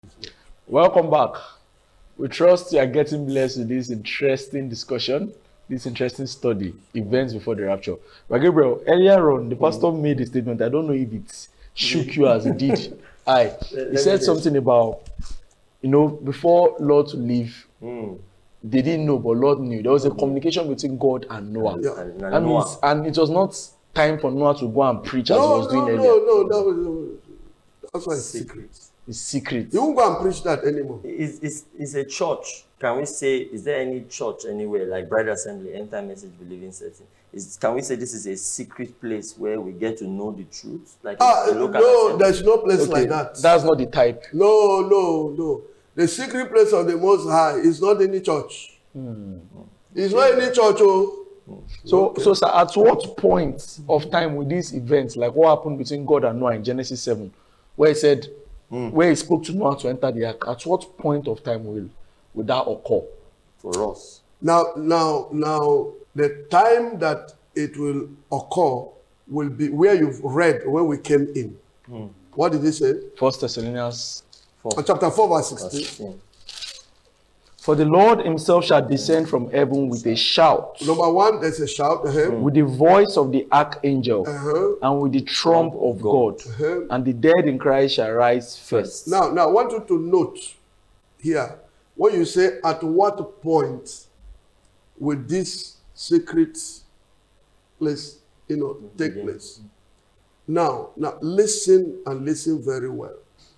Welcome back. We trust you are getting blessed with this interesting discussion, this interesting study, events before the rapture. But Gabriel, earlier on, the pastor made a statement. I don't know if it shook you as it did. He said something about, before Lord to leave, they didn't know, but Lord knew. There was a communication between God and Noah. And it was not time for Noah to go and preach as he was doing earlier. No. That's why it's secret. It's secret. You won't go and preach that anymore. It's a church. Can we say, is there any church anywhere, like Bride Assembly, End Time Message Believing Setting? Can we say this is a secret place where we get to know the truth? Like no, there's no place like that. That's not the type. No. The secret place of the Most High is not any church. It's not any church. So, sir, at what point of time with these events, like what happened between God and Noah in Genesis 7, where he said, where he spoke to Noah to enter the ark, at what point of time will that occur? For us. Now, the time that it will occur will be where you've read when we came in. What did he say? 1 Thessalonians 4. Chapter 4, verse 16. For the Lord himself shall descend from heaven with a shout. Number one, there's a shout. With the voice of the archangel and with the trump of God. And the dead in Christ shall rise first. Now, I want you to note here, when you say at what point will this secret place, take place. Now, listen and listen very well.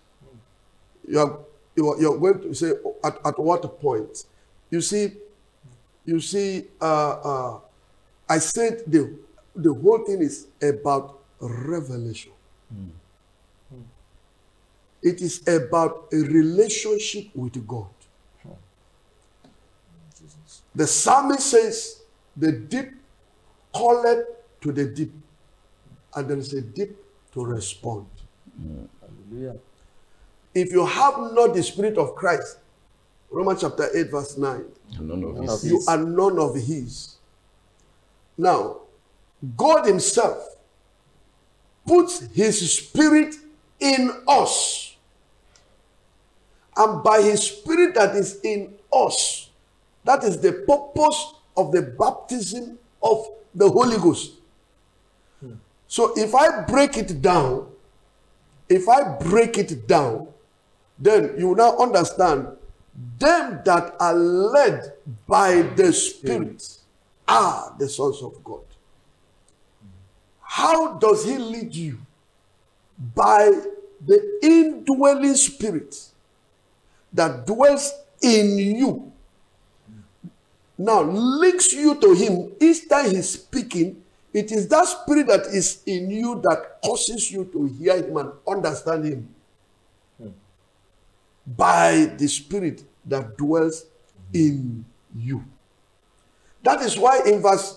You're going to say at what point? You see, I said the whole thing is about revelation. It is about a relationship with God. The psalmist says, the deep calleth to the deep, and there is a deep to respond. Hallelujah. If you have not the Spirit of Christ, Romans chapter 8, verse 9, you are none of his. Now, God himself puts his Spirit in us. And by his Spirit that is in us, that is the purpose of the baptism of the Holy Ghost. So if I break it down, then you now understand them that are led by the Spirit are the sons of God. How does he lead you? By the indwelling Spirit that dwells in you. Now links you to him. Each time he's speaking, it is that Spirit that is in you that causes you to hear him and understand him. By the Spirit that dwells in you. That is why in verse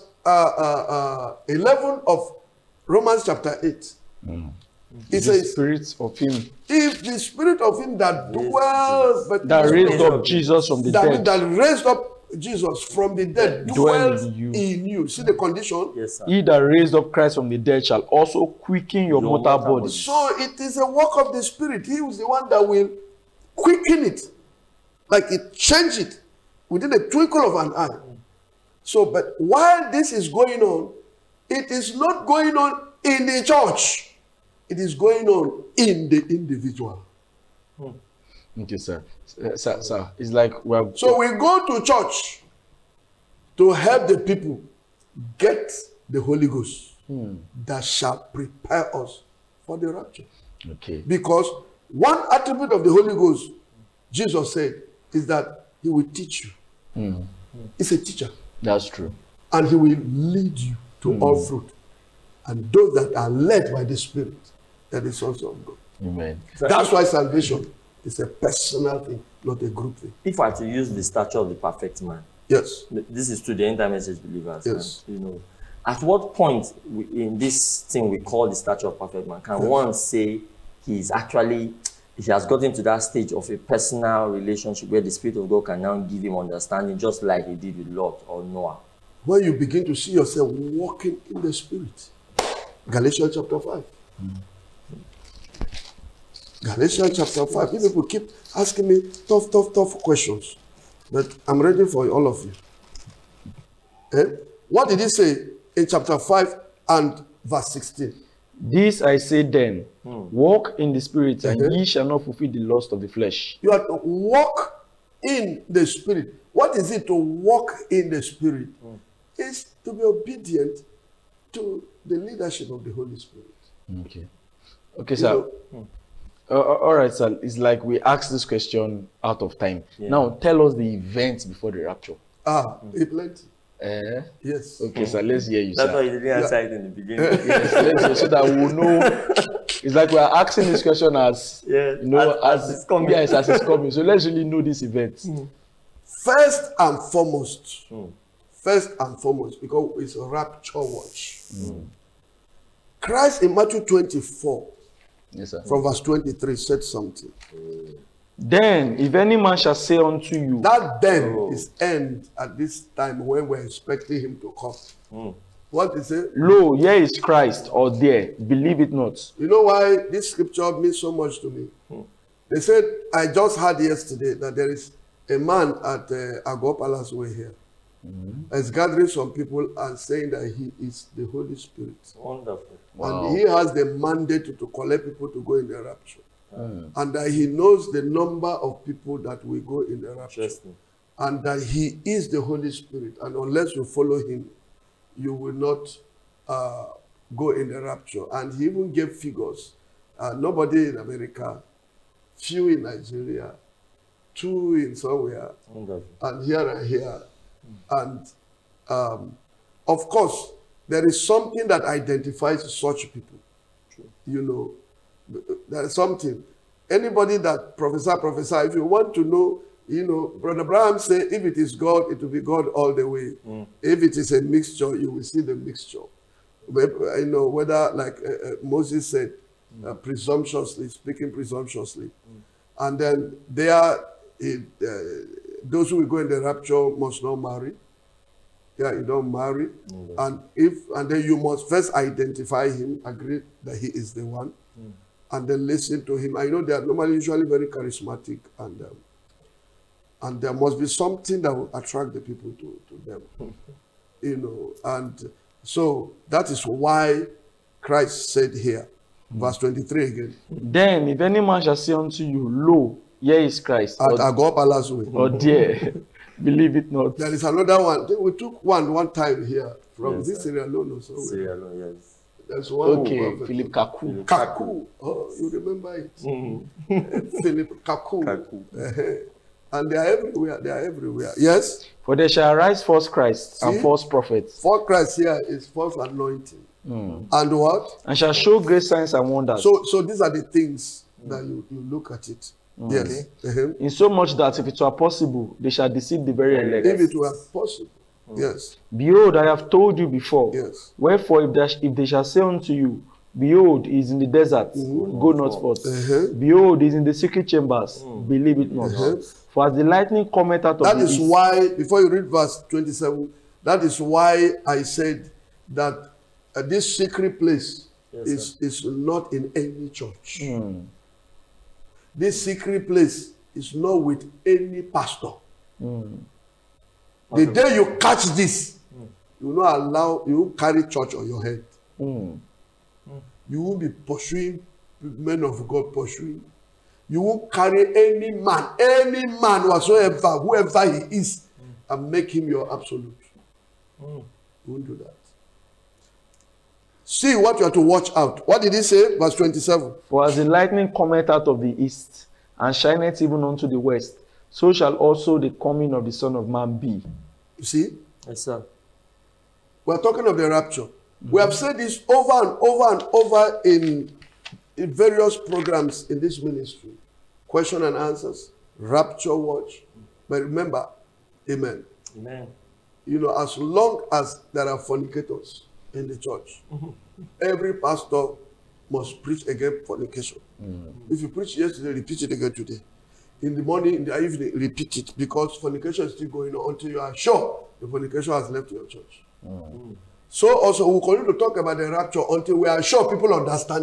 11 of Romans chapter 8, it says, Spirit of him. If the Spirit of him that dwells, that raised up Jesus from the dead. That raised up Jesus from the dead dwells in you. See the condition? Yes, sir. He that raised up Christ from the dead shall also quicken your mortal body. So it is a work of the Spirit. He is the one that will quicken it, like it change it within a twinkle of an eye. So, but while this is going on, it is not going on in the church. It is going on in the individual. Okay, sir. Sir, it's like so we go to church to help the people get the Holy Ghost that shall prepare us for the rapture. Okay. Because one attribute of the Holy Ghost, Jesus said, is that he will teach you. He's a teacher. That's true. And he will lead you to all fruit. And those that are led by the Spirit, that is also of God. Amen. That's why salvation is a personal thing, not a group thing. If I had to use the stature of the perfect man, Yes. this is to the End Time Message Believers. Yes. And, at what point in this thing we call the stature of perfect man can one say he has gotten to that stage of a personal relationship where the Spirit of God can now give him understanding, just like he did with Lot or Noah? When you begin to see yourself walking in the Spirit. Galatians chapter 5. Galatians chapter 5. You people keep asking me tough questions. But I'm ready for all of you. What did he say in chapter 5 and verse 16? This I say then, walk in the spirit, and ye shall not fulfill the lust of the flesh. You have to walk in the spirit. What is it to walk in the spirit? It's to be obedient to the leadership of the Holy Spirit. Okay, sir. All right, sir. It's like we asked this question out of time. Now, tell us the events before the rapture. Plenty. Yes. Okay, sir. Let's hear you, That's sir. why you didn't answer it in the beginning. Yes, let's hear, so that we'll know. It's like we're asking this question as as it's coming. Yes, as it's coming. So let's really know these events. First and foremost, because it's a rapture watch. Christ in Matthew 24, Yes, sir. from verse 23, said something. Then, if any man shall say unto you, That then is end at this time when we're expecting him to come. What is it? Lo, here is Christ, or there, believe it not. You know why this scripture means so much to me? They said, I just heard yesterday that there is a man at Agor Palace Way here. Is gathering some people and saying that he is the Holy Spirit. Wonderful. And he has the mandate to collect people to go in the rapture. And that he knows the number of people that will go in the rapture. And that he is the Holy Spirit. And unless you follow him, you will not go in the rapture. And he even gave figures. Nobody in America, few in Nigeria, 2 in somewhere, and here. And of course, there is something that identifies such people. You know, there is something. Anybody that prophesy, if you want to know, you know, Brother Abraham said, if it is God, it will be God all the way. If it is a mixture, you will see the mixture. You know, whether, like Moses said, speaking presumptuously. And then those who will go in the rapture must not marry. You don't marry. And then you must first identify him, agree that he is the one, and then listen to him. I know they are normally usually very charismatic, and there must be something that will attract the people to them. You know, and so that is why Christ said here, verse 23 again. Then, if any man shall say unto you, Lo, here is Christ, At Agor Palace Way. or there, believe it not. There is another one. We took one time here from this Sierra Leone or somewhere. Sierra Leone, yes. There's one. Okay, Philip Kaku. Kaku. Oh, you remember it? Philip Kaku. And they are everywhere. Yes? For there shall arise false Christs and false prophets, For Christ here is false anointing. And what? and shall show great signs and wonders. So these are the things that you look at it. Yes. In so much that if it were possible, they shall deceive the very elect. If it were possible. Yes. Behold, I have told you before. Yes. Wherefore, if they shall say unto you, Behold, he is in the desert, go not forth. Behold, he is in the secret chambers, believe it not. For as the lightning cometh out of That the is east, why, before you read verse 27, that is why I said that this secret place is not in any church. This secret place is not with any pastor. The day you catch this, you will not you won't carry church on your head. You won't be pursuing men of God, pursuing. You won't carry any man whatsoever, whoever he is, and make him your absolute. You won't do that. See what you have to watch out. What did he say? Verse 27. for as the lightning cometh out of the east, and shineth even unto the west, so shall also the coming of the Son of Man be. You see? Yes, sir. We're talking of the rapture. We have said this over and over and over in various programs in this ministry. Question and answers, rapture watch. But remember, amen. Amen. You know, as long as there are fornicators in the church, every pastor must preach against fornication. If you preach yesterday, repeat it again today. In the morning, in the evening, repeat it, because fornication is still going on until you are sure the fornication has left your church. So also, we'll continue to talk about the rapture until we are sure people understand it.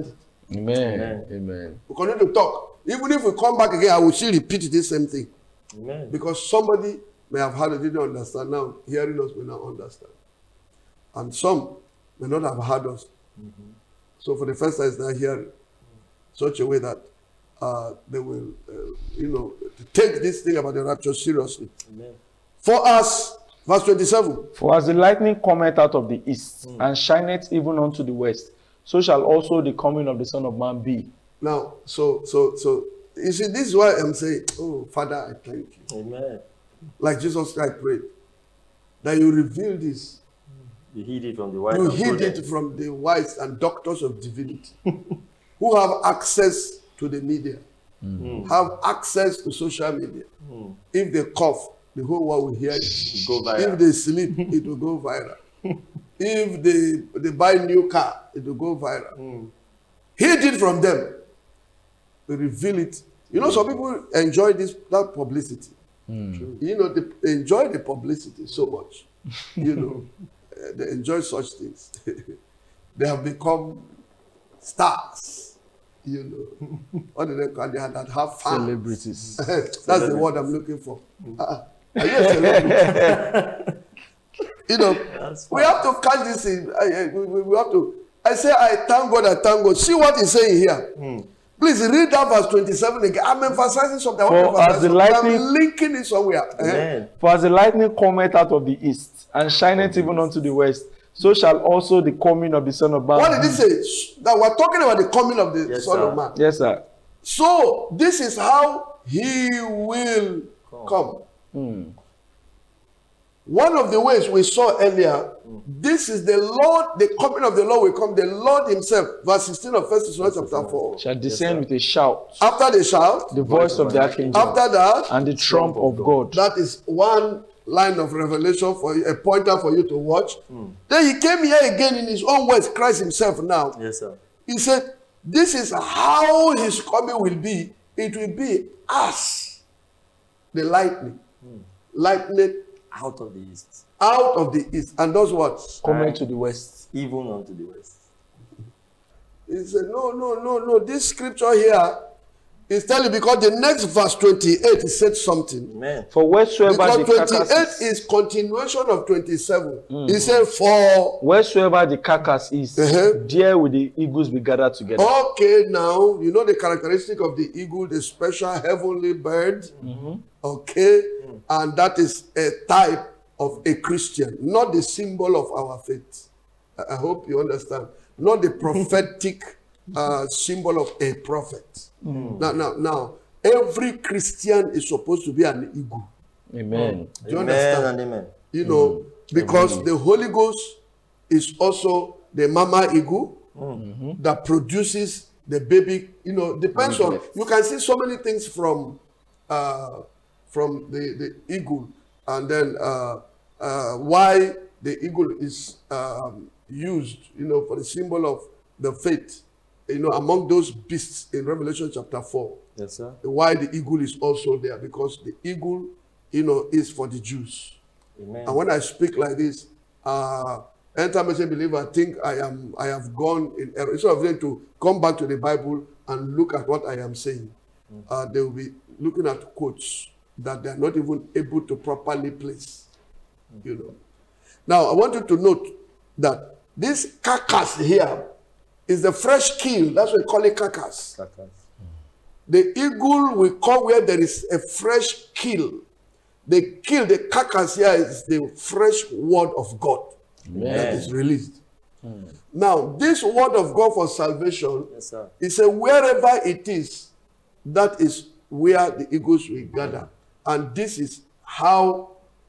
Amen. Amen. We continue to talk. Even if we come back again, I will still repeat this same thing. Amen. Because somebody may have heard it, didn't understand. Now, hearing us will now understand. And some may not have heard us. So for the first time, it's now hearing. Such a way that they will, take this thing about the rapture seriously. Amen. For us, verse 27. For as the lightning cometh out of the east, and shineth even unto the west, so shall also the coming of the Son of Man be. Now, so you see, this is why I'm saying, oh, Father, I thank you. Amen. Like Jesus Christ prayed, that you reveal this. You hid it from the wise You and hid prudent. it from the wise and doctors of divinity who have access to the media, have access to social media. If they cough, the whole world will hear it. Go viral. If they sleep, it will go viral. If they buy a new car, it will go viral. Hid it from them. We reveal it. You know, some people enjoy that publicity. You know, they enjoy the publicity so much. You know, they enjoy such things. They have become stars. You know, what do they call it? That have fans. Celebrities. That's the word I'm looking for. Are you a celebrity? You know, we have to catch this in. We have to. I say, I thank God, I thank God. See what he's saying here. Please read that verse 27 again. I'm emphasizing something. I'm linking it somewhere. Amen. For as the lightning cometh out of the east, and shineth even unto the west, so shall also the coming of the Son of Man. What did he say? That we're talking about the coming of the Son of Man. Yes, sir. So this is how he will come. One of the ways we saw earlier, this is the Lord, the coming of the Lord will come, the Lord himself. Verse 16 of 1 Thessalonians chapter 4. Shall descend with a shout, After the shout, the voice of the archangel, after that, and the trump of God. that is one line of revelation for you, a pointer for you to watch. Then he came here again in his own words, Christ himself now. Yes, sir. He said, this is how his coming will be. It will be as the lightning. Lightning Out of the east, out of the east. And those words. Coming to the west. even unto the west. He said, no. This scripture here is telling, because the next verse 28 he said something. Amen. For wheresoever Because the 28 carcass is continuation of 27. He said, for wheresoever the carcass is, there will the eagles be gathered together. okay, now you know the characteristic of the eagle, the special heavenly bird. Okay, and that is a type of a Christian, not the symbol of our faith. I hope you understand. Not the prophetic symbol of a prophet. Now, every Christian is supposed to be an eagle. Amen. Do you understand? And amen. You know, because the Holy Ghost is also the mama eagle that produces the baby. You know, depends on, you can see so many things from the eagle, and then why the eagle is used, you know, for the symbol of the faith, you know, among those beasts in Revelation chapter 4. Yes, sir. Why the eagle is also there, because the eagle, you know, is for the Jews. Amen. And when I speak like this, anytime I say believer, I think I have gone in error. Instead of them to come back to the Bible and look at what I am saying, they will be looking at quotes that they are not even able to properly place. You know. Now, I want you to note that this carcass here is the fresh kill. That's what we call it, carcass. The eagle will come where there is a fresh kill. The kill, the carcass here is the fresh word of God that is released. Now, this word of God for salvation, Yes, sir. is a wherever it is, that is where the eagles will gather. And this is how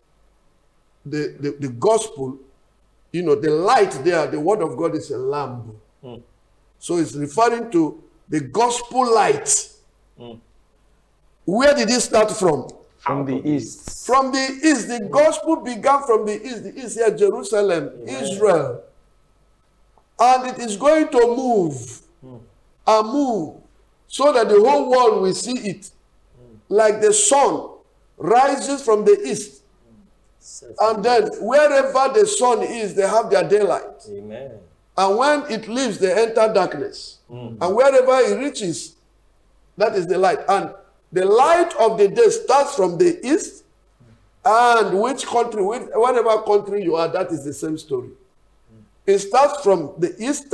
the gospel, you know, the light there, the word of God is a lamp. So it's referring to the gospel light. Where did it start from? From the east. From the east. The gospel began from the east. The east here, Jerusalem, Israel. And it is going to move and move so that the whole world will see it. Like the sun rises from the east. And then wherever the sun is, they have their daylight. Amen. And when it leaves, they enter darkness. And wherever it reaches, that is the light. And the light of the day starts from the east. And which country, whatever country you are, that is the same story. It starts from the east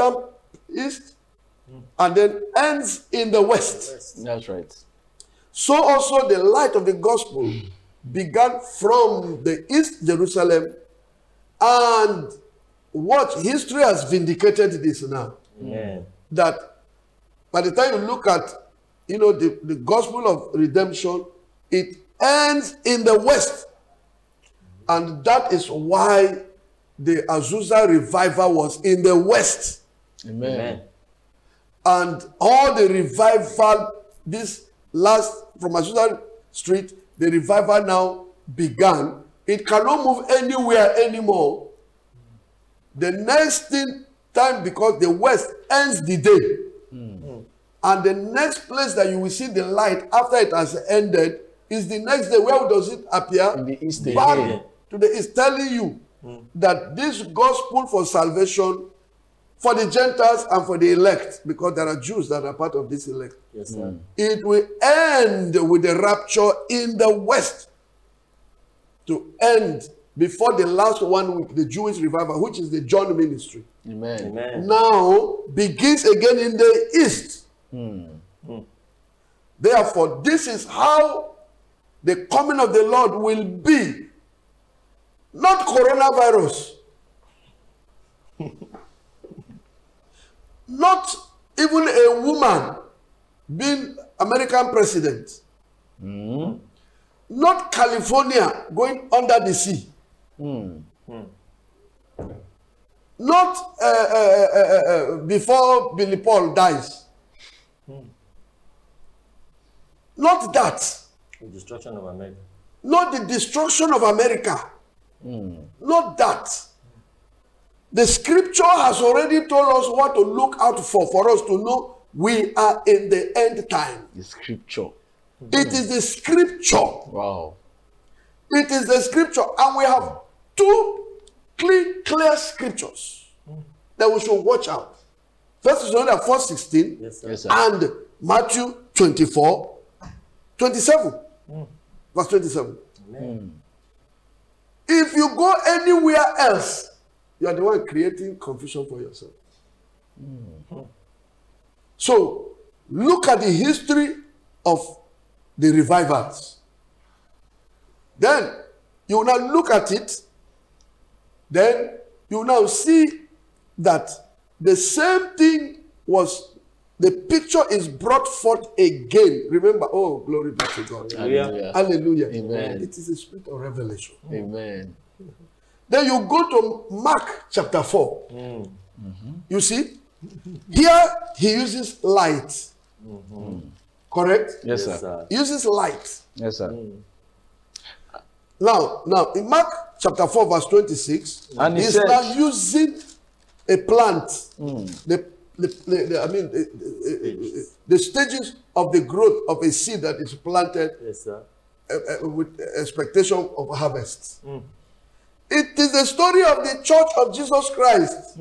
and then ends in the west. That's right. So also the light of the gospel began from the east Jerusalem, and what history has vindicated this now. Amen. That by the time you look at, the gospel of redemption, it ends in the west. And that is why the Azusa revival was in the west. Amen. Amen. And all the revival, this last, from Azusa Street, the revival now began. It cannot move anywhere anymore. The next time, because the west ends the day. And the next place that you will see the light after it has ended is the next day. Where does it appear? In the east Back again. to the east, telling you that this gospel for salvation for the Gentiles and for the elect, because there are Jews that are part of this elect, Yes, sir. it will end with the rapture in the west, to end before the last 1 week, the Jewish revival, which is the John ministry, Amen. Amen. now begins again in the east. Therefore, this is how the coming of the Lord will be. Not coronavirus. Not even a woman being American president. Not California going under the sea. Not before Billy Paul dies. Not that. The destruction of America. Not the destruction of America. Not that. The scripture has already told us what to look out for us to know we are in the end time. The scripture. It is the scripture. Wow. It is the scripture. And we have two clear scriptures that we should watch out. First Thessalonians 4:16 Yes, sir. Yes, sir. and Matthew 24:27. Verse 27. If you go anywhere else, you are the one creating confusion for yourself. So, look at the history of the revivals. Then, you will now look at it. Then, you will now see that the same thing was, the picture is brought forth again. Remember, oh, glory be to God. Hallelujah. Hallelujah. Amen. It is a spirit of revelation. Amen. Then you go to Mark chapter 4. You see, here he uses light. Correct? Yes, Yes, sir. sir. He uses light. Yes, sir. Now, in Mark chapter 4, verse 26, And he he's said- now using a plant. The stages of the growth of a seed that is planted Yes, sir. with expectation of harvest. It is the story of the church of Jesus Christ.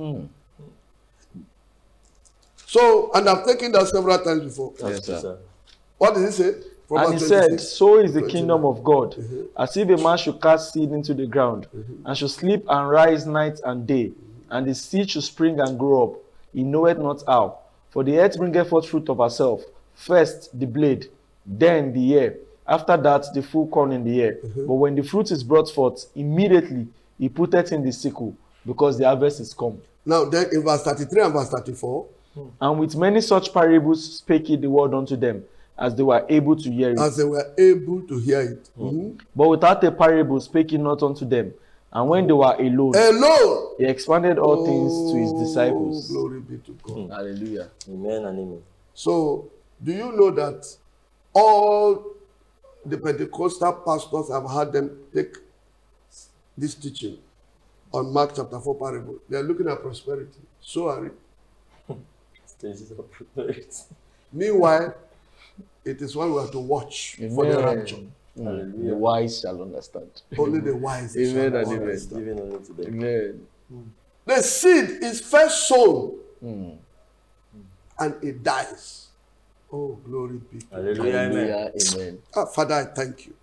So, and I've taken that several times before. Yes, Yes, sir. sir. What did he say? From And he verse said, 26. so is the kingdom of God, as if a man should cast seed into the ground, and should sleep and rise night and day, and the seed should spring and grow up. He knoweth not how. For the earth bringeth forth fruit of herself, first the blade, then the ear, after that the full corn in the ear. But when the fruit is brought forth, immediately he putteth in the sickle, because the harvest is come. Now, then in verse 33 and verse 34, And with many such parables spake he the word unto them, as they were able to hear it. as they were able to hear it. But without a parable spake he not unto them. And when they were alone, Alone. he expanded all things to his disciples. Glory be to God. Hallelujah. Amen and amen. So, do you know that all the Pentecostal pastors have had them take this teaching on Mark chapter 4 parable? They are looking at prosperity. So are it. Stages of prosperity. Meanwhile, it is one we have to watch for the Amen. rapture. The wise shall understand. Only the wise Amen shall and amen. understand. Giving only to them. Amen. The seed is first sown and it dies. Oh, glory be to God. Hallelujah. Amen. Hallelujah. Amen. Father, I thank you.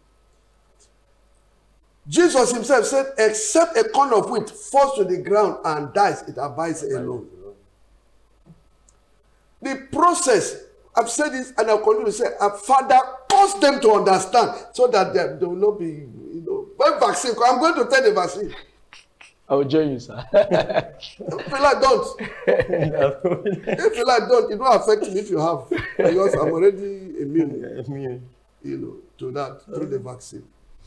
Jesus himself said, except a corn of wheat falls to the ground and dies, it abides alone. The process, I've said this and I'll continue to say, Father, cause them to understand so that they will not be, when vaccine, I'm going to take the vaccine. I will join you, sir. If you like, don't. If you like, don't. It won't affect me if you have. Because I'm already immune, to that through the vaccine.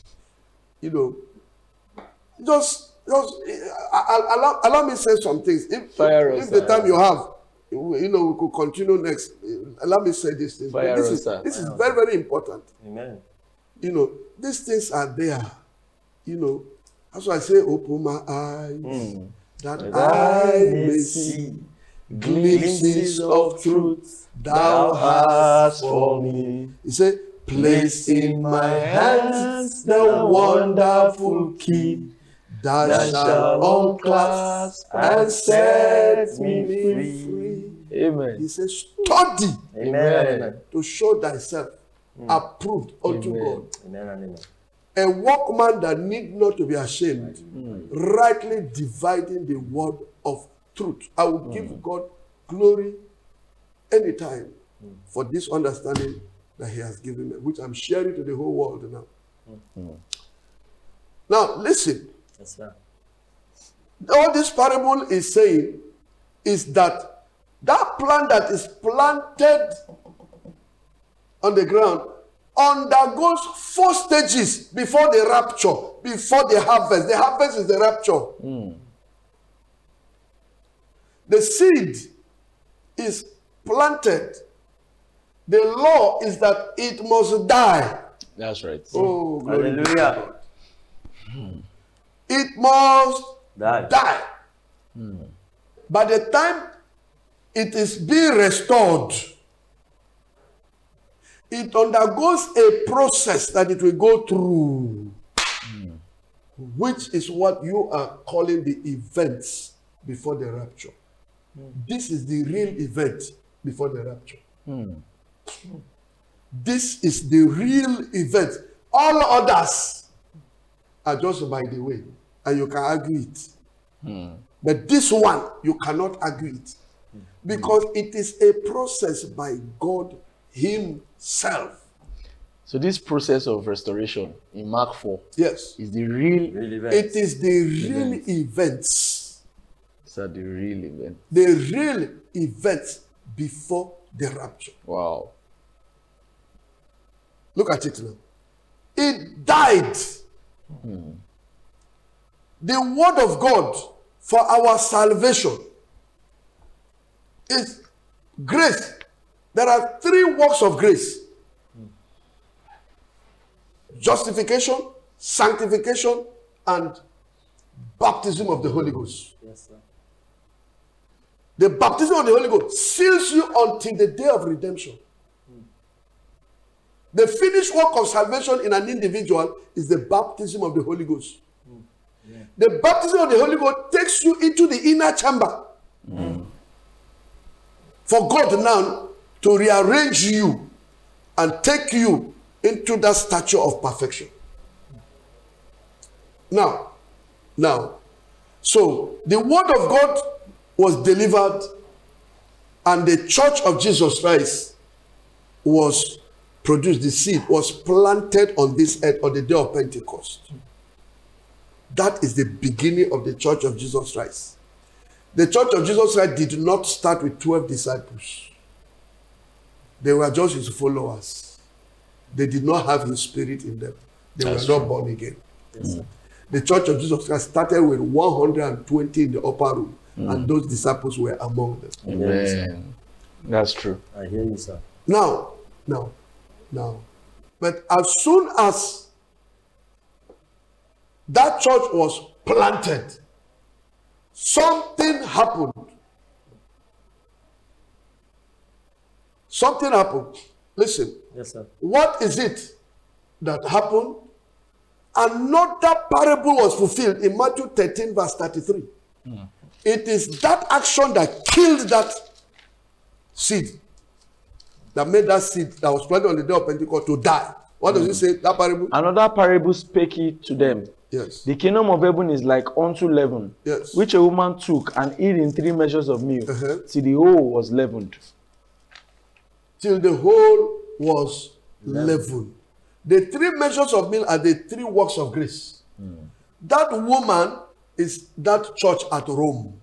Just allow me say some things. If the time you have, we could continue next. Allow me say these things. This is very, very important. Amen. These things are there. That's why I say, open my eyes that I may see glimpses of truth thou hast for me. He said, place in my hands the wonderful key that shall unclasp and set me free. Amen. He says, study Amen. to show thyself approved unto God. Amen and amen. A workman that need not to be ashamed, rightly dividing the word of truth. I will give God glory anytime for this understanding that he has given me, which I'm sharing to the whole world now. Now, listen. Yes, sir. All this parable is saying is that plant that is planted on the ground undergoes 4 stages before the rapture, before the harvest. The harvest is the rapture. The seed is planted. The law is that it must die. That's right. Oh, glory be to Hallelujah. God. It must die. By the time it is being restored, it undergoes a process that it will go through, which is what you are calling the events before the rapture. This is the real event before the rapture. This is the real event. All others are just by the way, and you can argue it. But this one, you cannot argue it. Because it is a process by God himself. So this process of restoration in Mark 4 Yes. is the real event. It is the real events. So the real event. The real events before the rapture. Wow. Look at it now. It died. The word of God for our salvation is grace. There are 3 works of grace: justification, sanctification, and baptism of the Holy Ghost. Yes, sir. The baptism of the Holy Ghost seals you until the day of redemption. The finished work of salvation in an individual is the baptism of the Holy Ghost. The baptism of the Holy Ghost takes you into the inner chamber. For God now to rearrange you and take you into that stature of perfection. Now, so the word of God was delivered and the church of Jesus Christ was produced. The seed was planted on this earth on the day of Pentecost. That is the beginning of the church of Jesus Christ. The church of Jesus Christ did not start with 12 disciples. They were just his followers. They did not have his spirit in them. They were not born again. Yes, sir. The church of Jesus Christ started with 120 in the upper room, and those disciples were among them. Amen. That's true. I hear you, sir. Now. But as soon as that church was planted, something happened. Something happened. Listen. Yes, sir. What is it that happened? Another parable was fulfilled in Matthew 13, verse 33. It is that action that killed that seed, that made that seed that was planted on the day of Pentecost to die. What does it say, that parable? Another parable spake he to them. Yes. The kingdom of heaven is like unto leaven, Yes. which a woman took and hid in 3 measures of meal, till the whole was leavened. Till the whole was leavened. The 3 measures of meal are the 3 works of grace. That woman is that church at Rome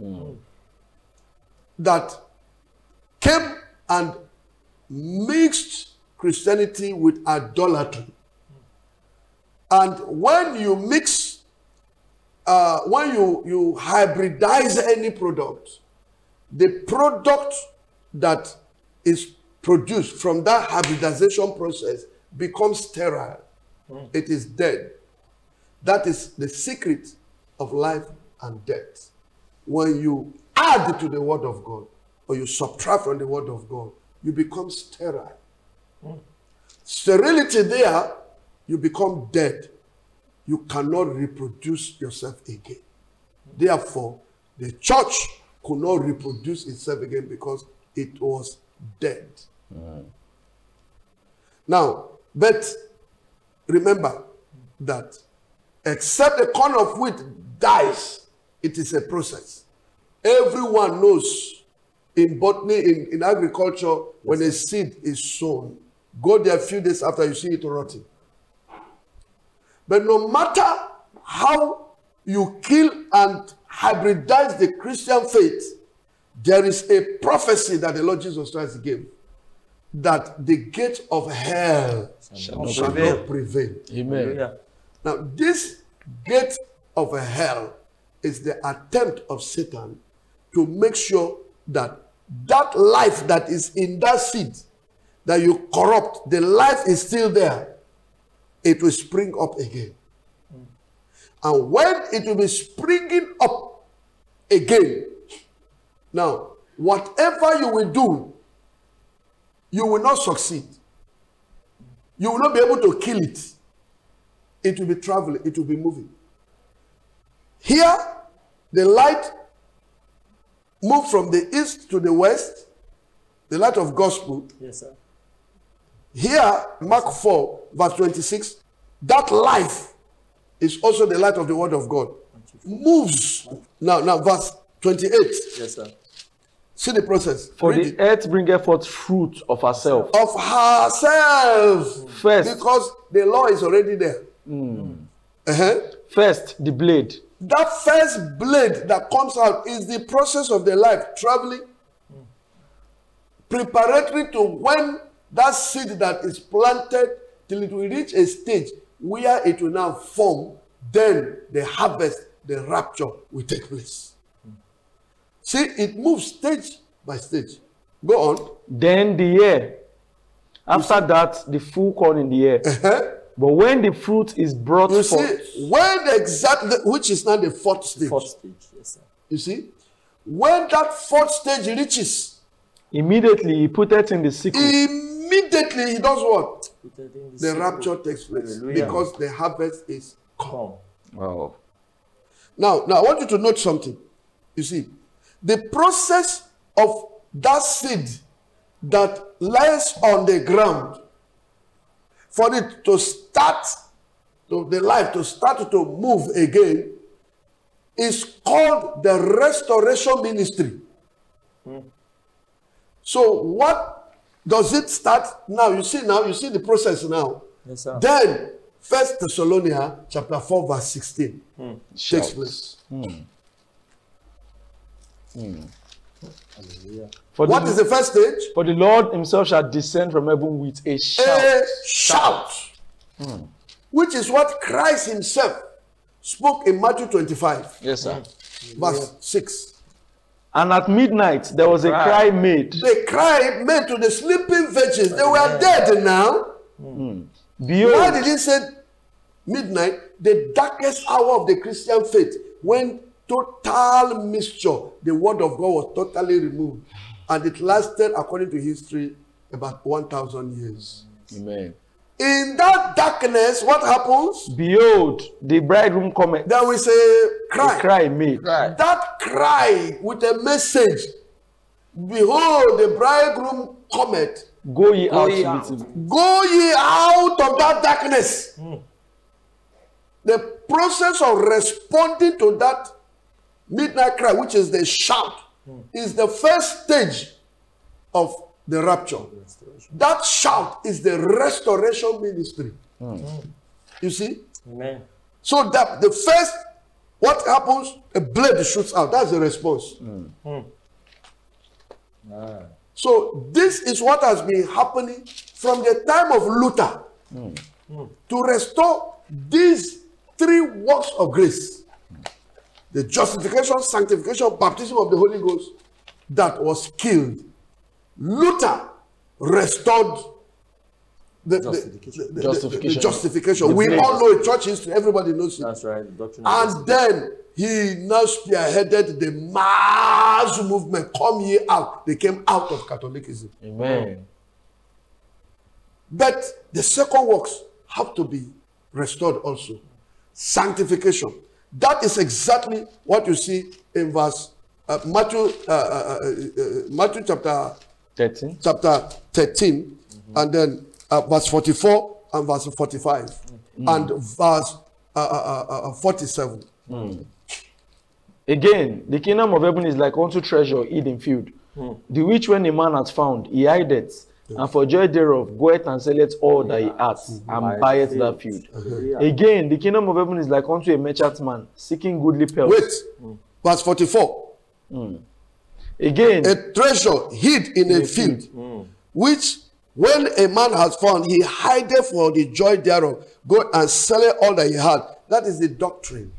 that came and mixed Christianity with idolatry. And when you mix, when you hybridize any product, the product that is produced from that hybridization process becomes sterile. It is dead. That is the secret of life and death. When you add to the word of God, or you subtract from the word of God, you become sterile. Sterility there, you become dead. You cannot reproduce yourself again. Therefore, the church could not reproduce itself again because it was dead. Now, but remember that except the corn of wheat dies, it is a process. Everyone knows in botany, in agriculture, when a seed is sown, go there a few days after you see it rotting. But no matter how you kill and hybridize the Christian faith, there is a prophecy that the Lord Jesus Christ gave, that the gate of hell shall not prevail. Amen. Yeah. Now, this gate of hell is the attempt of Satan to make sure that that life that is in that seed that you corrupt, the life is still there. It will spring up again. And when it will be springing up again, now, whatever you will do, you will not succeed. You will not be able to kill it. It will be traveling, it will be moving. Here, the light moved from the east to the west, the light of gospel. Yes, sir. Here, Mark 4, verse 26, that life is also the light of the word of God. Moves. Now, verse 28. Yes, sir. See the process. For Read the it. earth bringeth forth fruit of herself. Of herself. First. Because the law is already there. First, the blade. That first blade that comes out is the process of the life traveling, preparatory to when that seed that is planted till it will reach a stage where it will now form, then the harvest, the rapture will take place. See, it moves stage by stage. Go on. Then the ear. After that, the full corn in the ear. But when the fruit is brought You forth, see, when exactly, which is now the fourth stage. Fourth stage. Yes, sir. You see, when that fourth stage reaches, immediately he put it in the sickle. immediately he does what? The The rapture takes place. Hallelujah. Because the harvest is come. come. Wow. Now, I want you to note something. You see, the process of that seed that lies on the ground, for it to start, the life to start to move again, is called the restoration ministry. So what does it start now? You see the process now. Yes, sir. Then 1 Thessalonians chapter 4 verse 16 takes place. Hallelujah. What is the first stage? For the Lord himself shall descend from heaven with a shout. A shout. Which is what Christ himself spoke in Matthew 25 Yes, sir. verse 6. And at midnight there was a cry made. The cry made to the sleeping virgins. They were dead now. Why Behold, did he say midnight? The darkest hour of the Christian faith, when total mixture, the word of God was totally removed. And it lasted, according to history, about 1,000 years. amen. In that darkness, what happens? Behold, the bridegroom cometh. There is a cry. A cry made. Right. That cry with a message. Behold, the bridegroom cometh. Go ye out ye to out. meet him. Go ye out of that darkness. The process of responding to that midnight cry, which is the shout, is the first stage of the rapture. That shout is the restoration ministry. You see? Amen. So that the first, what happens? A blade shoots out. That's the response. So this is what has been happening from the time of Luther to restore these three works of grace: the justification, sanctification, baptism of the Holy Ghost that was killed. Luther restored the justification. We all know it, church history, everybody knows it. That's right. The doctrine of And then he now spearheaded the mass movement. Come ye out. They came out of Catholicism. Amen. But the second works have to be restored also. Sanctification. That is exactly what you see in verse Matthew chapter 13, and then verse 44 and verse 45 and verse 47. Again, the kingdom of heaven is like unto treasure hid in field, the which when a man hath found, he hideth, and for joy thereof goeth and selleth all that he hath, and buyeth that field. Again, the kingdom of heaven is like unto a merchantman seeking goodly pearls. Wait, verse 44. Again, A treasure hid in a field, which when a man has found, he hideth for the joy thereof, go and sell all that he had. That is the doctrine.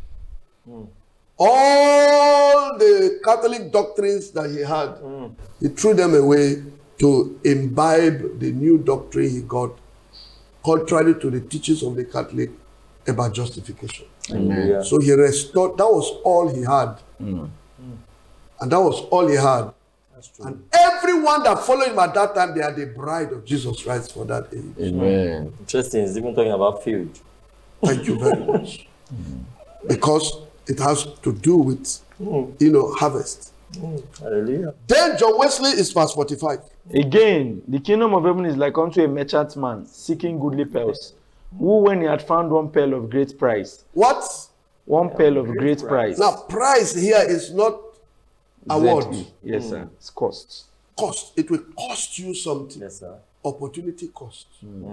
All the Catholic doctrines that he had, he threw them away to imbibe the new doctrine he got, contrary to the teachings of the Catholic about justification. Amen. So he restored, that was all he had. And that was all he had. That's true. And everyone that followed him at that time, they are the bride of Jesus Christ for that age. amen. Interesting. He's even talking about field. Thank you very much. Because it has to do with, harvest. Hallelujah. Then John Wesley is verse 45. Again, the kingdom of heaven is like unto a merchantman seeking goodly pearls, who when he had found one pearl of great price, What? one pearl of great price. Now, price here is not award. ZE. Yes, sir. It's cost. Cost. It will cost you something. Yes, sir. Opportunity cost.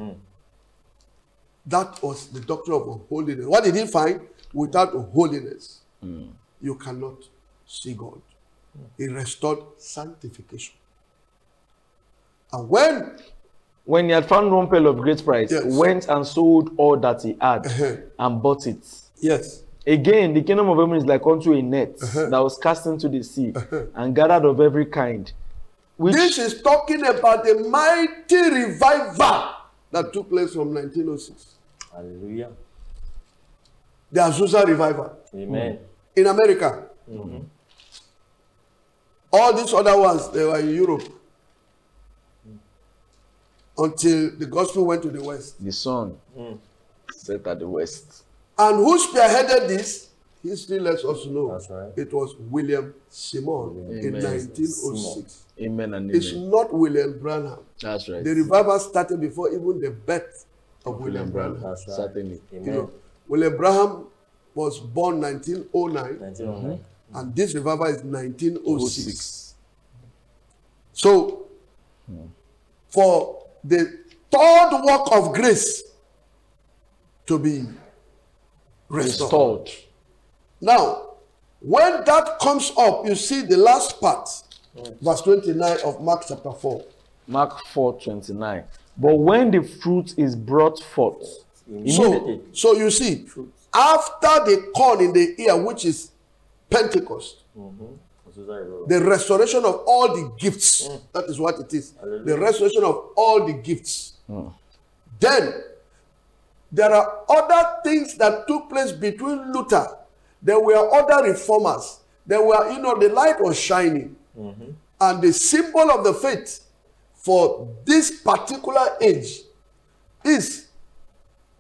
That was the doctrine of holiness. What did he find? Without holiness, you cannot see God. He restored sanctification. And When he had found one pearl of great price, Yes. went and sold all that he had and bought it. yes, Again, the kingdom of heaven is like unto a net that was cast into the sea and gathered of every kind. Which this is talking about the mighty revival that took place from 1906. Hallelujah. The Azusa revival Amen. in America. All these other ones, they were in Europe. Until the gospel went to the West. the sun set at the west. And who spearheaded this? History lets us know. That's right. It was William Simon in Amen. 1906. Amen and It's amen. not William Branham. That's right. The revival started before even the birth of William Branham. That's right. Certainly. Amen. William Branham was born 1909, 1909. and this revival is 1906. So, for the third work of grace to be restored. Restored. Now, when that comes up, you see the last part, verse 29 of Mark chapter 4. Mark 4:29. But when the fruit is brought forth, immediately. So you see, after the corn in the ear, which is Pentecost, the restoration of all the gifts, that is what it is. Hallelujah. The restoration of all the gifts. Then, there are other things that took place between Luther. There were other reformers. There were, the light was shining. And the symbol of the faith for this particular age is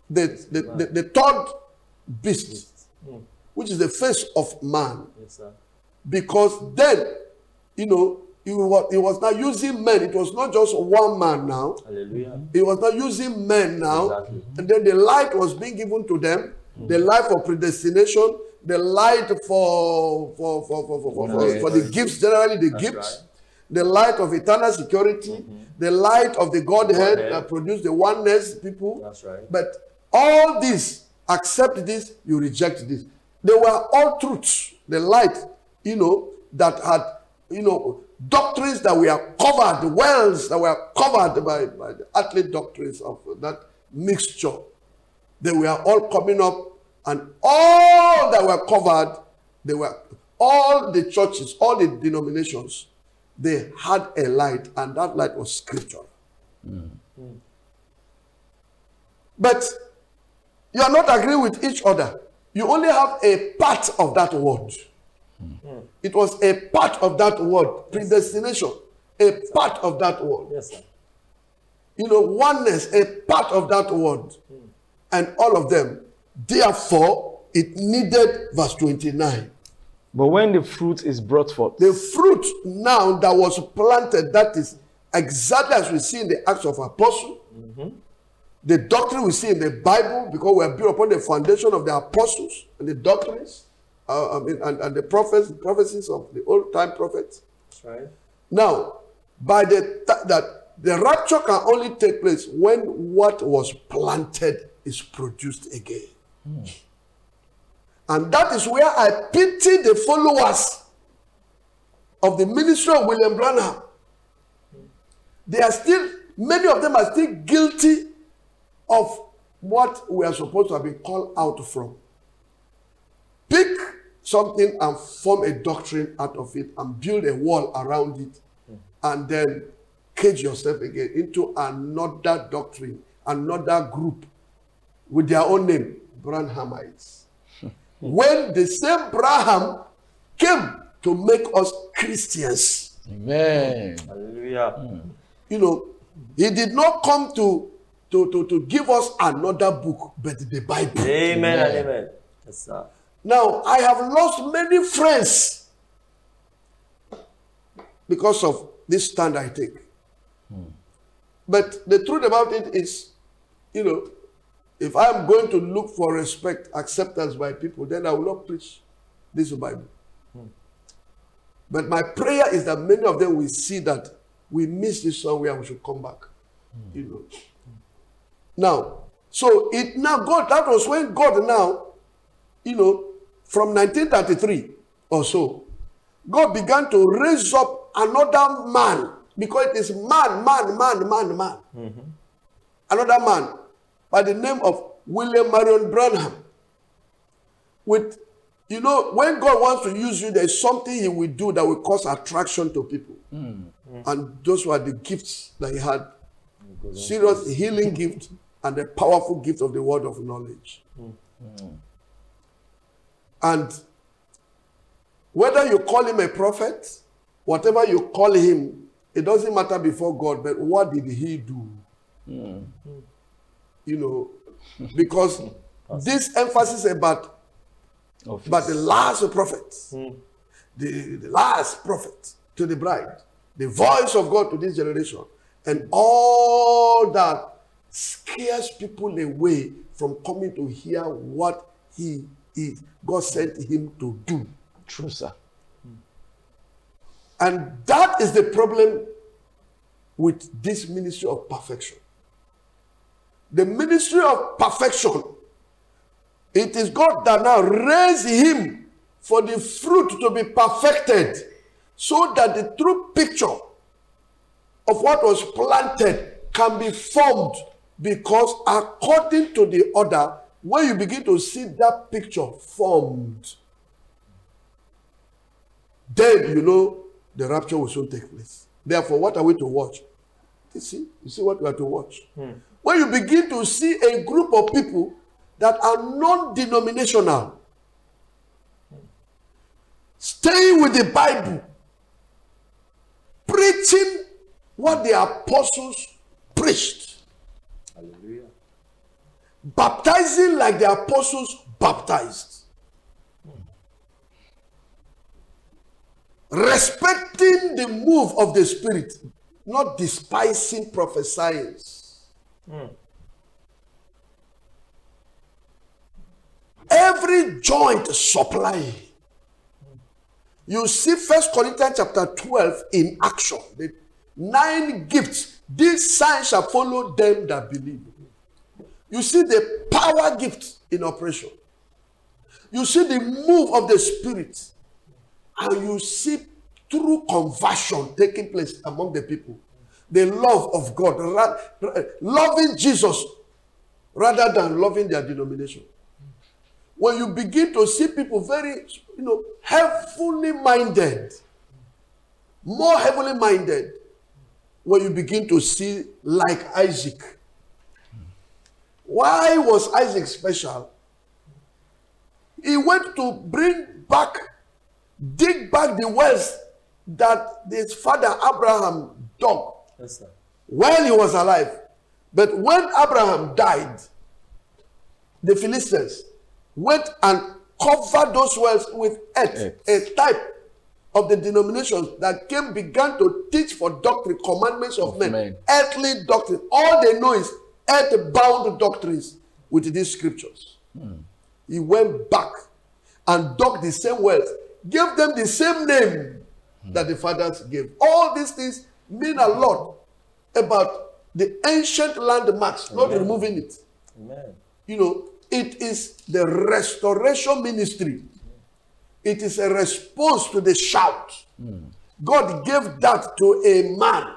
the third beast, which is the face of man. Yes, sir. Because then, he was not using men. It was not just one man now. Hallelujah. He was not using men now. Exactly. And then the light was being given to them. The light for predestination, the light for the gifts, generally the That's gifts, right. the light of eternal security, the light of the Godhead that produced the oneness people. That's right. But all this, accept this, you reject this. They were all truths. The light, that had, doctrines that were covered, wells that were covered by the athlete doctrines of that mixture. They were all coming up, and all that were covered, all the churches, all the denominations, they had a light, and that light was scripture. But you are not agreeing with each other. You only have a part of that word. It was a part of that word, predestination, a part of that word. Yes, sir. Oneness, a part of that word. And all of them. Therefore, it needed verse 29. But when the fruit is brought forth, The fruit now that was planted, that is exactly as we see in the Acts of Apostles. The doctrine we see in the Bible, because we are built upon the foundation of the apostles and the doctrines, and the prophecies of the old time prophets. That's right. Now, by that the rapture can only take place when what was planted is produced again. And that is where I pity the followers of the ministry of William Branham. Many of them are still guilty of what we are supposed to have been called out from. Pick something and form a doctrine out of it and build a wall around it, and then cage yourself again into another doctrine, another group with their own name, Branhamites. When the same Branham came to make us Christians, amen. Hallelujah. he did not come to give us another book, but the Bible. Amen and amen. Yes, sir. Now, I have lost many friends because of this stand I take. But the truth about it is, if I'm going to look for respect, acceptance by people, then I will not preach this Bible. But my prayer is that many of them will see that we missed this somewhere and we should come back. Now, so that was when God now, from 1933 or so, God began to raise up another man, because it is man. Another man by the name of William Marion Branham. When God wants to use you, there is something he will do that will cause attraction to people. And those were the gifts that he had. Serious healing gift and the powerful gift of the word of knowledge. And whether you call him a prophet, whatever you call him, it doesn't matter before God, but what did he do? Because this emphasis about the last prophet, the last prophet to the bride, the voice of God to this generation, and all that scares people away from coming to hear what God sent him to do. True, sir. And that is the problem with this ministry of perfection. The ministry of perfection, it is God that now raised him for the fruit to be perfected, so that the true picture of what was planted can be formed. Because according to the order, when you begin to see that picture formed, then the rapture will soon take place. Therefore, what are we to watch? You see what we are to watch. When you begin to see a group of people that are non-denominational, staying with the Bible, preaching what the apostles preached. Hallelujah. baptizing like the apostles baptized, respecting the move of the Spirit, not despising prophesying. Every joint supply. You see 1 Corinthians chapter 12 in action. The 9 gifts. These signs shall follow them that believe. You see the power gift in operation. You see the move of the Spirit. And you see true conversion taking place among the people. The love of God. Loving Jesus rather than loving their denomination. When you begin to see people very, heavenly minded, more heavenly minded, when you begin to see like Isaac. Why was Isaac special? He went to dig back the wells that his father Abraham dug while he was alive. But when Abraham died, the Philistines went and covered those wells with earth, a type of the denominations that began to teach for doctrine, commandments of men, earthly doctrine. All they know is earth-bound doctrines with these scriptures. He went back and dug the same wells, gave them the same name that the fathers gave. All these things mean a lot about the ancient landmarks, not removing it. Amen. It is the restoration ministry. It is a response to the shout. God gave that to a man.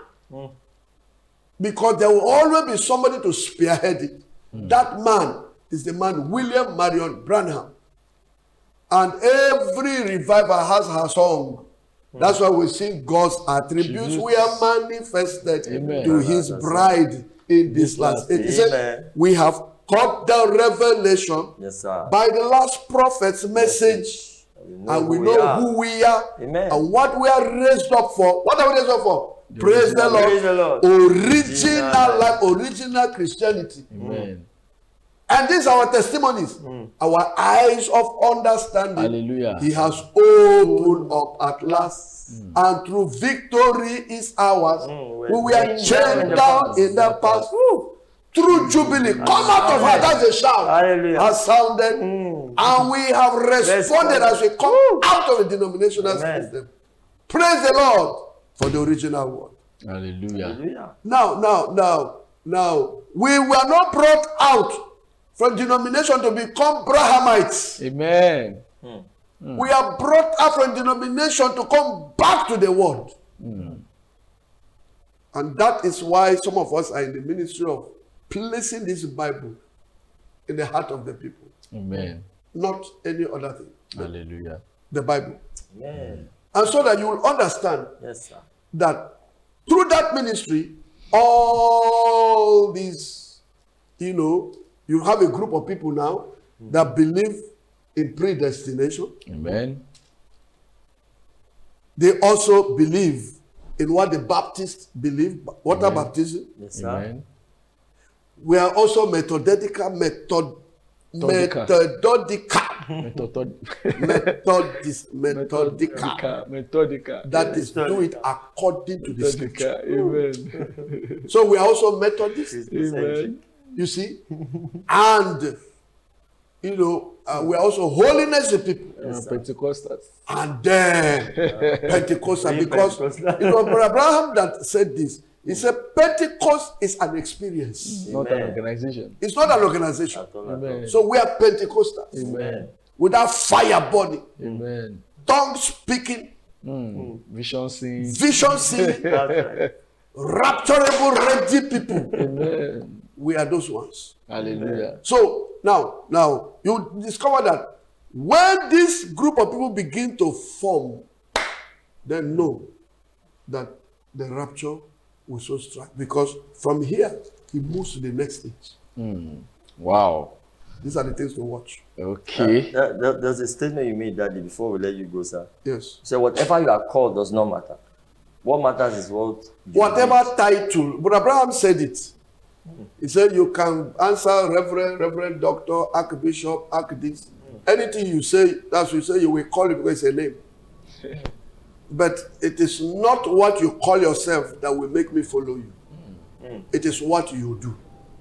Because there will always be somebody to spearhead it. That man is the man William Marion Branham. And every revival has her song. That's why we sing God's attributes. We are manifested to his bride in this last. It said, we have caught the revelation by the last prophet's message. And we know who we are and what we are raised up for. What are we raised up for? Praise the Lord. Original life, original Christianity. Amen. And these are our testimonies. Our eyes of understanding. Hallelujah. He has opened up at last. And through victory is ours. We were chained down in the past. Through jubilee. Come out of her. That's a shout. Hallelujah. Has sounded. And we have responded as we come out of the denominational system. Praise the Lord for the original word. Hallelujah. Now, we were not brought out from denomination to become Brahamites. Amen. We are brought out from denomination to come back to the word. And that is why some of us are in the ministry of placing this Bible in the heart of the people. Amen. Not any other thing. Hallelujah. The Bible. Amen. And so that you will understand that through that ministry, all these, you have a group of people now that believe in predestination. Amen. They also believe in what the Baptists believe, water baptism. Amen. We are also methodical. Methodical. That is, do it according to the scripture. Amen. So we are also Methodists. Amen. You see? And, we are also holiness people. Pentecostals. And then Pentecostal. Because it was Brother Abraham that said this. He said Pentecost is an experience. Not an organization. It's not an organization. Amen. So we are Pentecostals. Amen. Without fire burning. Amen. Tongue speaking. Vision seeing. Rapturable, ready people. Amen. We are those ones. Hallelujah. So now you discover that when this group of people begin to form, then know that the rapture will so strike. Because from here, he moves to the next stage. Wow. These are the things to watch. Okay. There's a statement you made, Daddy, before we let you go, sir. Yes. So whatever you are called does not matter. What matters is what you whatever title, but Abraham said it. He said you can answer reverend, doctor, archbishop, this. Anything you say, that's what you say, you will call it because it's a name. But it is not what you call yourself that will make me follow you. It is what you do.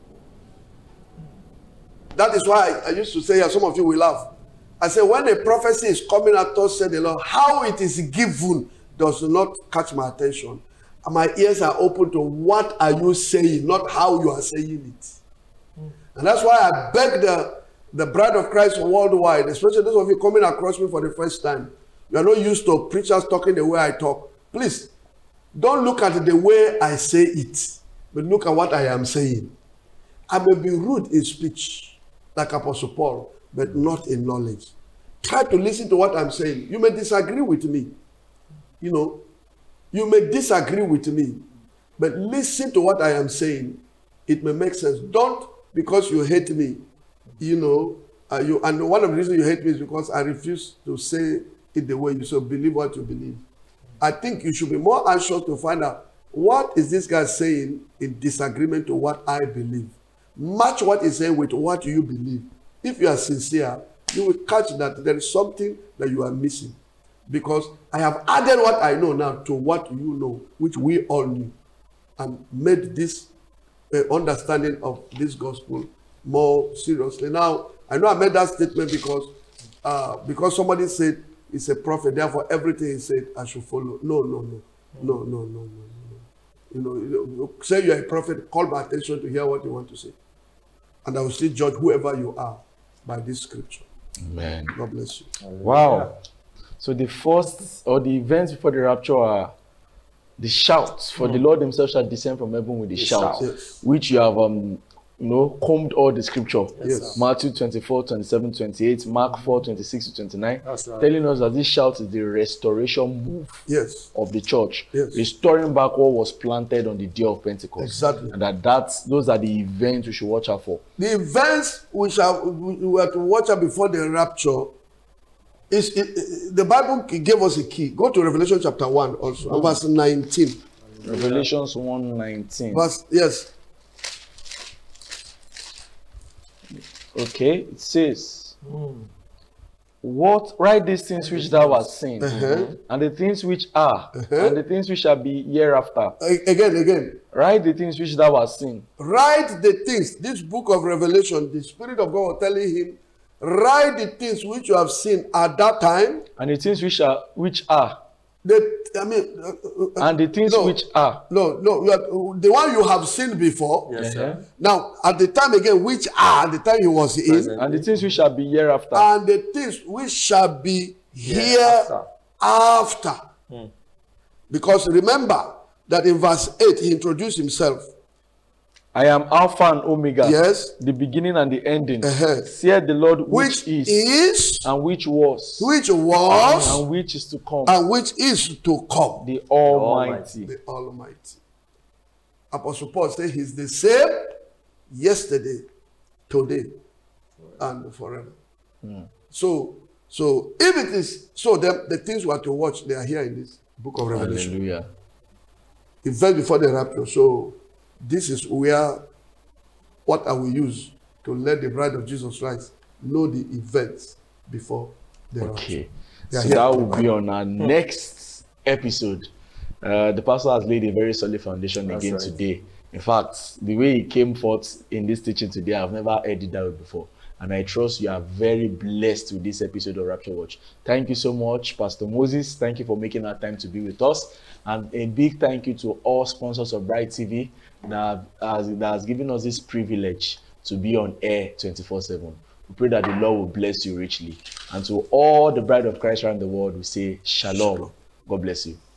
That is why I used to say, yeah, some of you will laugh. I said, when a prophecy is coming at us, said the Lord, how it is given does not catch my attention. And my ears are open to what are you saying, not how you are saying it. And that's why I beg the bride of Christ worldwide, especially those of you coming across me for the first time. You are not used to preachers talking the way I talk. Please, don't look at the way I say it, but look at what I am saying. I may be rude in speech, like Apostle Paul, but not in knowledge. Try to listen to what I'm saying. You may disagree with me. You know, you may disagree with me, but listen to what I am saying. It may make sense. Don't, because you hate me, you know, and one of the reasons you hate me is because I refuse to say it the way you so believe what you believe. I think you should be more anxious to find out what is this guy saying in disagreement to what I believe. Match what he's saying with what you believe. If you are sincere, you will catch that there is something that you are missing. Because I have added what I know now to what you know, which we all knew, and made this understanding of this gospel more seriously. Now, I know I made that statement because somebody said he's a prophet, therefore everything he said I should follow. No. You know, say you're a prophet, call my attention to hear what you want to say. And I will still judge whoever you are by this scripture. Amen. God bless you. Wow. So the first or the events before the rapture are the shouts, for the Lord himself shall descend from heaven with the shout, Yes. which you have combed all the scripture. Yes. Matthew 24, 27, 28, Mark 4, 26 to 29, That's right. telling us that this shout is the restoration move Yes. of the church, Yes. restoring back what was planted on the day of Pentecost. Exactly. And those are the events we should watch out for. The events we are to watch out before the rapture the Bible gave us a key. Go to Revelation chapter 1 also, verse 19. Revelations 1:19. Verse, yes. Okay, it says, write these things which thou hast seen, and the things which are, and the things which shall be hereafter. Again. Write the things which thou hast seen. Write the things. This book of Revelation, the Spirit of God was telling him, write the things which you have seen at that time. And the things which are. And the things which are. No, the one you have seen before. Yes, sir. Now, at the time again, which are, at the time he was in. And the things which shall be hereafter. And the things which shall be hereafter. Because remember that in verse 8, he introduced himself. I am Alpha and Omega. Yes. The beginning and the ending. Said the Lord which is, and which was, and which is to come. And which is to come. The Almighty. The Almighty. Apostle Paul said he's the same yesterday, today, and forever. So if it is so, the things we are to watch, they are here in this book of Revelation. Hallelujah. Event before the rapture. So this is what I will use to let the bride of Jesus Christ know the events before the rapture. Okay. So that will be on our next episode. The pastor has laid a very solid foundation again today. In fact, the way he came forth in this teaching today, I've never heard it that way before. And I trust you are very blessed with this episode of Rapture Watch. Thank you so much, Pastor Moses. Thank you for making our time to be with us. And a big thank you to all sponsors of Bright TV that has given us this privilege to be on air 24/7. We pray that the Lord will bless you richly. And to all the bride of Christ around the world, we say Shalom. God bless you.